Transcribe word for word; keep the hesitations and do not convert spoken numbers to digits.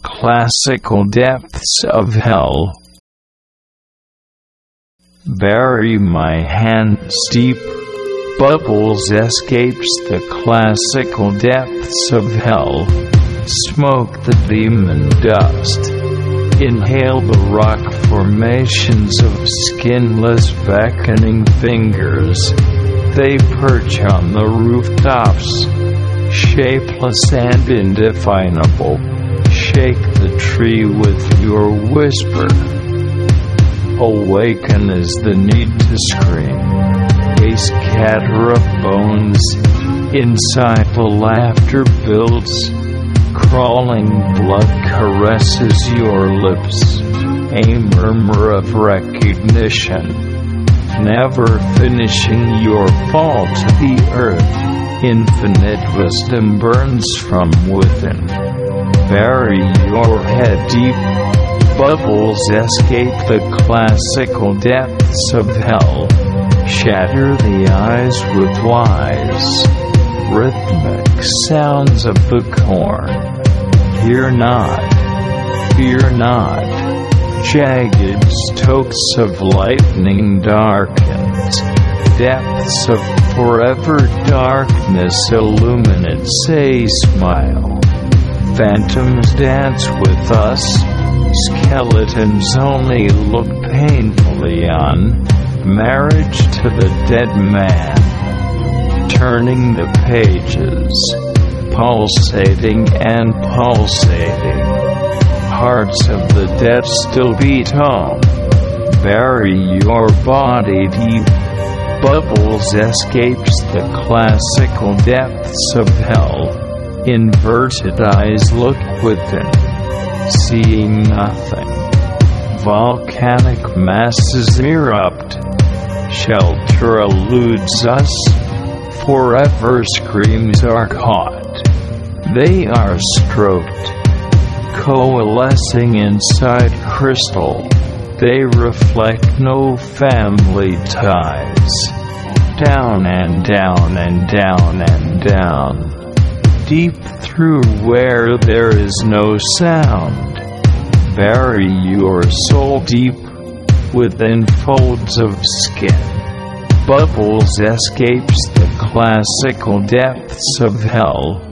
Classical depths of hell. Bury my hands deep. Bubbles escapes the classical depths of hell. Smoke the demon dust. Inhale the rock formations of skinless beckoning fingers. They perch on the rooftops, shapeless and indefinable. Shake the tree with your whisper. Awaken is the need to scream. A scatter of bones inside the laughter builds. Crawling blood caresses your lips. A murmur of recognition. Never finishing your fall to the earth. Infinite wisdom burns from within. Bury your head deep. Bubbles escape the classical depths of hell. Shatter the eyes with wise, rhythmic sounds of the corn. Hear not, fear not. Jagged strokes of lightning darkens. Depths of forever darkness illuminate. Say smile. Phantoms dance with us. Skeletons only look painfully on. Marriage to the dead man. Turning the pages. Pulsating and pulsating. Hearts of the dead still beat on. Bury your body deep. Bubbles escapes the classical depths of hell. Inverted eyes look within, seeing nothing. Volcanic masses erupt. Shelter eludes us. Forever screams are caught. They are stroked, coalescing inside crystal. They reflect no family ties. Down and down and down and down. Deep through where there is no sound. Bury your soul deep within folds of skin. Bubbles escapes the classical depths of hell.